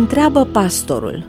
Întreabă pastorul.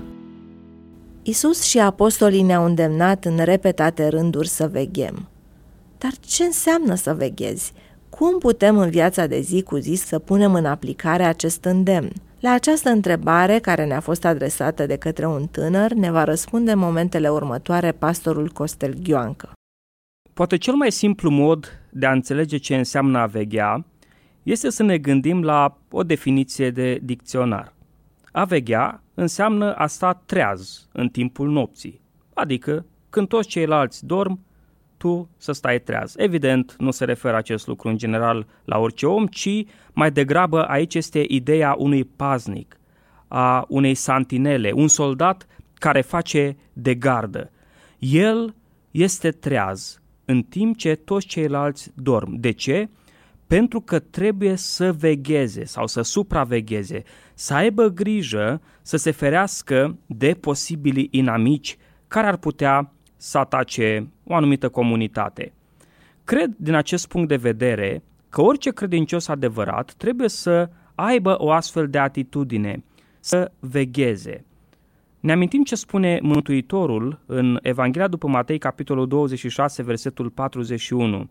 Iisus și apostolii ne-au îndemnat în repetate rânduri să veghem. Dar ce înseamnă să veghezi? Cum putem în viața de zi cu zi să punem în aplicare acest îndemn? La această întrebare, care ne-a fost adresată de către un tânăr, ne va răspunde în momentele următoare pastorul Costel Ghioancă. Poate cel mai simplu mod de a înțelege ce înseamnă a veghea este să ne gândim la o definiție de dicționar. A veghea înseamnă a sta treaz în timpul nopții, adică când toți ceilalți dorm, tu să stai treaz. Evident, nu se referă acest lucru în general la orice om, ci mai degrabă aici este ideea unui paznic, a unei santinele, un soldat care face de gardă. El este treaz în timp ce toți ceilalți dorm. De ce? Pentru că trebuie să vegheze sau să supravegheze, să aibă grijă să se ferească de posibili inamici care ar putea să atace o anumită comunitate. Cred din acest punct de vedere că orice credincios adevărat trebuie să aibă o astfel de atitudine, să vegheze. Ne amintim ce spune Mântuitorul în Evanghelia după Matei, capitolul 26, versetul 41.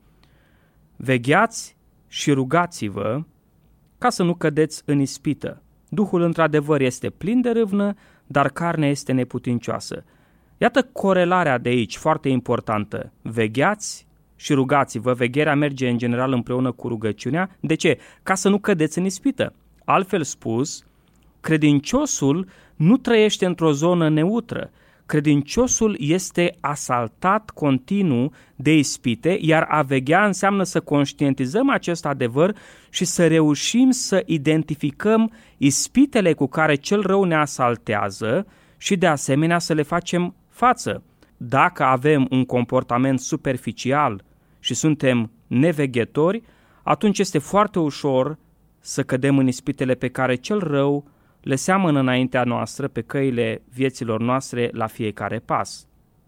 Vegheați și rugați-vă ca să nu cădeți în ispită. Duhul într-adevăr este plin de râvnă, dar carnea este neputincioasă. Iată corelarea de aici, foarte importantă. Vegheați și rugați-vă. Vegherea merge în general împreună cu rugăciunea. De ce? Ca să nu cădeți în ispită. Altfel spus, credinciosul nu trăiește într-o zonă neutră. Credinciosul este asaltat continuu de ispite, iar a veghea înseamnă să conștientizăm acest adevăr și să reușim să identificăm ispitele cu care cel rău ne asaltează și de asemenea să le facem față. Dacă avem un comportament superficial și suntem neveghetori, atunci este foarte ușor să cădem în ispitele pe care cel rău le seamănă înaintea noastră pe căile vieților noastre la fiecare pas.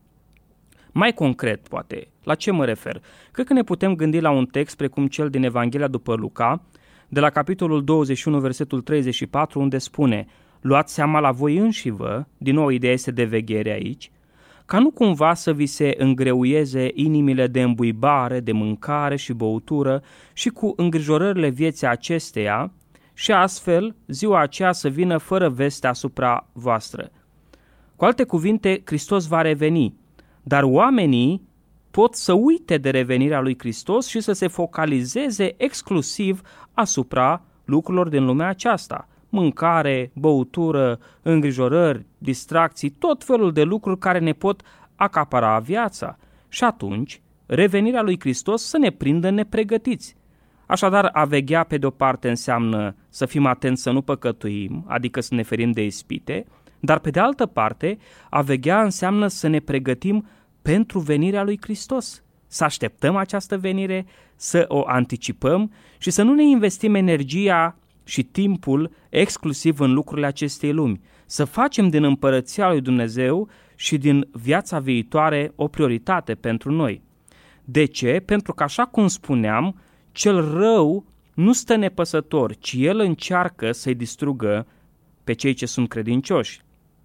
Mai concret, poate, la ce mă refer? Cred că ne putem gândi la un text precum cel din Evanghelia după Luca, de la capitolul 21, versetul 34, unde spune: luați seama la voi înșivă, din nou ideea este de veghere aici, ca nu cumva să vi se îngreuieze inimile de îmbuibare, de mâncare și băutură și cu îngrijorările vieții acesteia, și astfel ziua aceea să vină fără veste asupra voastră. Cu alte cuvinte, Hristos va reveni, dar oamenii pot să uite de revenirea lui Hristos și să se focalizeze exclusiv asupra lucrurilor din lumea aceasta. Mâncare, băutură, îngrijorări, distracții, tot felul de lucruri care ne pot acapara viața. Și atunci, revenirea lui Hristos să ne prindă nepregătiți. Așadar, a veghea pe de-o parte înseamnă să fim atenți să nu păcătuim, adică să ne ferim de ispite, dar pe de altă parte, a veghea înseamnă să ne pregătim pentru venirea lui Hristos, să așteptăm această venire, să o anticipăm și să nu ne investim energia și timpul exclusiv în lucrurile acestei lumi, să facem din împărăția lui Dumnezeu și din viața viitoare o prioritate pentru noi. De ce? Pentru că, așa cum spuneam, cel rău nu stă nepăsător, ci el încearcă să-i distrugă pe cei ce sunt credincioși.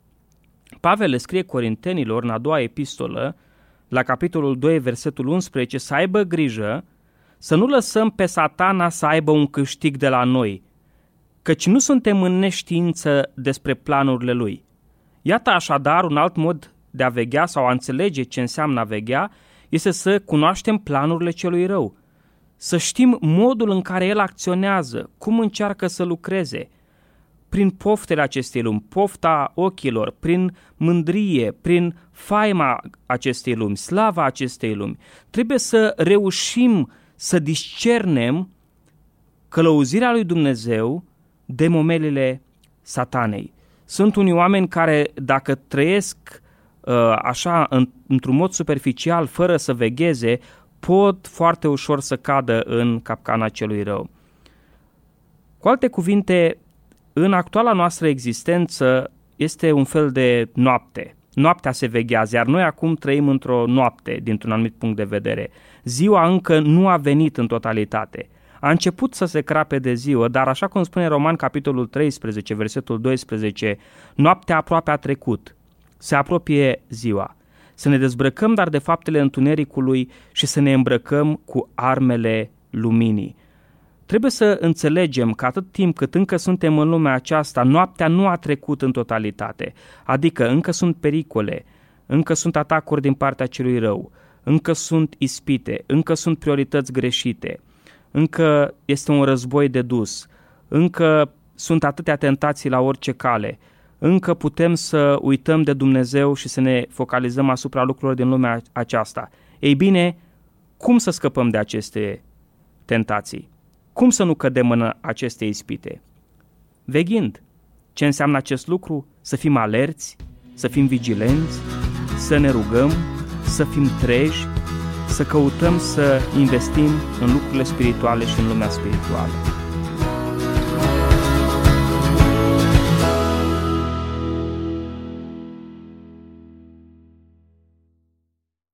Pavel le scrie Corintenilor în a doua epistolă, la capitolul 2, versetul 11, să aibă grijă să nu lăsăm pe Satana să aibă un câștig de la noi, căci nu suntem în neștiință despre planurile lui. Iată așadar un alt mod de a veghea sau a înțelege ce înseamnă a veghea, este să cunoaștem planurile celui rău, să știm modul în care el acționează, cum încearcă să lucreze, prin poftele acestei lumi, pofta ochilor, prin mândrie, prin faima acestei lumi, slava acestei lumi. Trebuie să reușim să discernem călăuzirea lui Dumnezeu de momelile Satanei. Sunt unii oameni care, dacă trăiesc așa, într-un mod superficial, fără să vegheze, pot foarte ușor să cadă în capcana celui rău. Cu alte cuvinte, în actuala noastră existență este un fel de noapte. Noaptea se veghează, iar noi acum trăim într-o noapte, dintr-un anumit punct de vedere. Ziua încă nu a venit în totalitate. A început să se crape de ziua, dar așa cum spune Roman capitolul 13, versetul 12, noaptea aproape a trecut, se apropie ziua. Să ne dezbrăcăm dar de faptele întunericului și să ne îmbrăcăm cu armele luminii. Trebuie să înțelegem că atât timp cât încă suntem în lumea aceasta, noaptea nu a trecut în totalitate, adică încă sunt pericole, încă sunt atacuri din partea celui rău, încă sunt ispite, încă sunt priorități greșite, încă este un război de dus, încă sunt atâtea tentații la orice cale, încă putem să uităm de Dumnezeu și să ne focalizăm asupra lucrurilor din lumea aceasta. Ei bine, cum să scăpăm de aceste tentații? Cum să nu cădem în aceste ispite? Veghind. Ce înseamnă acest lucru? Să fim alerți, să fim vigilenți, să ne rugăm, să fim treji, să căutăm să investim în lucrurile spirituale și în lumea spirituală.